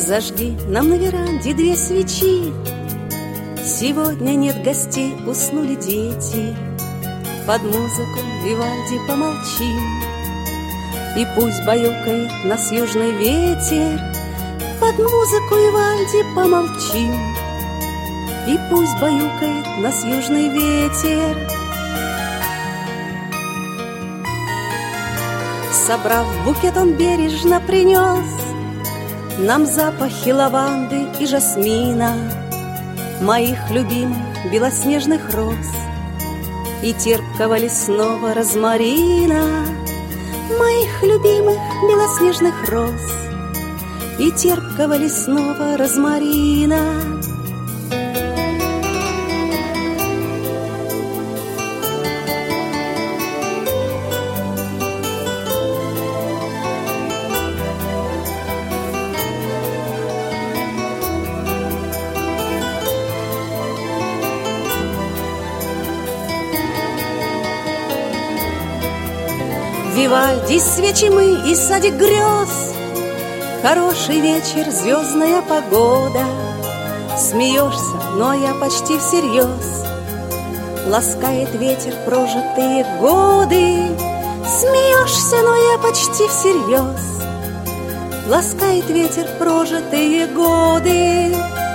Зажги нам на веранде 2 свечи. Сегодня нет гостей, уснули дети. Под музыку Вивальди помолчим, и пусть баюкает нас южный ветер. Под музыку Вивальди помолчим, и пусть баюкает нас южный ветер. Собрав букет, он бережно принес нам запахи лаванды и жасмина, моих любимых белоснежных роз и терпкого лесного розмарина, моих любимых белоснежных роз и терпкого лесного розмарина. Вивальди, свечи мы и садик грез. Хороший вечер, звездная погода. Смеешься, но я почти всерьез. Ласкает ветер прожитые годы. Смеешься, но я почти всерьез. Ласкает ветер прожитые годы.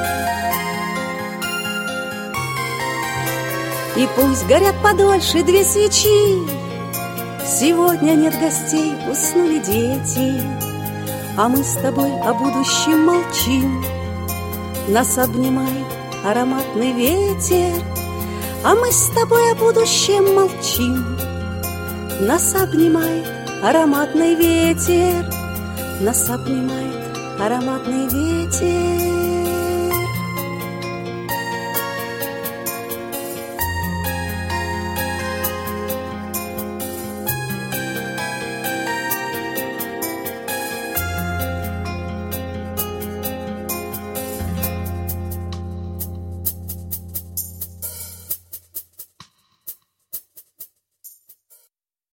И пусть горят подольше 2 свечи. Сегодня нет гостей, уснули дети, а мы с тобой о будущем молчим. Нас обнимает ароматный ветер, а мы с тобой о будущем молчим. Нас обнимает ароматный ветер, нас обнимает ароматный ветер.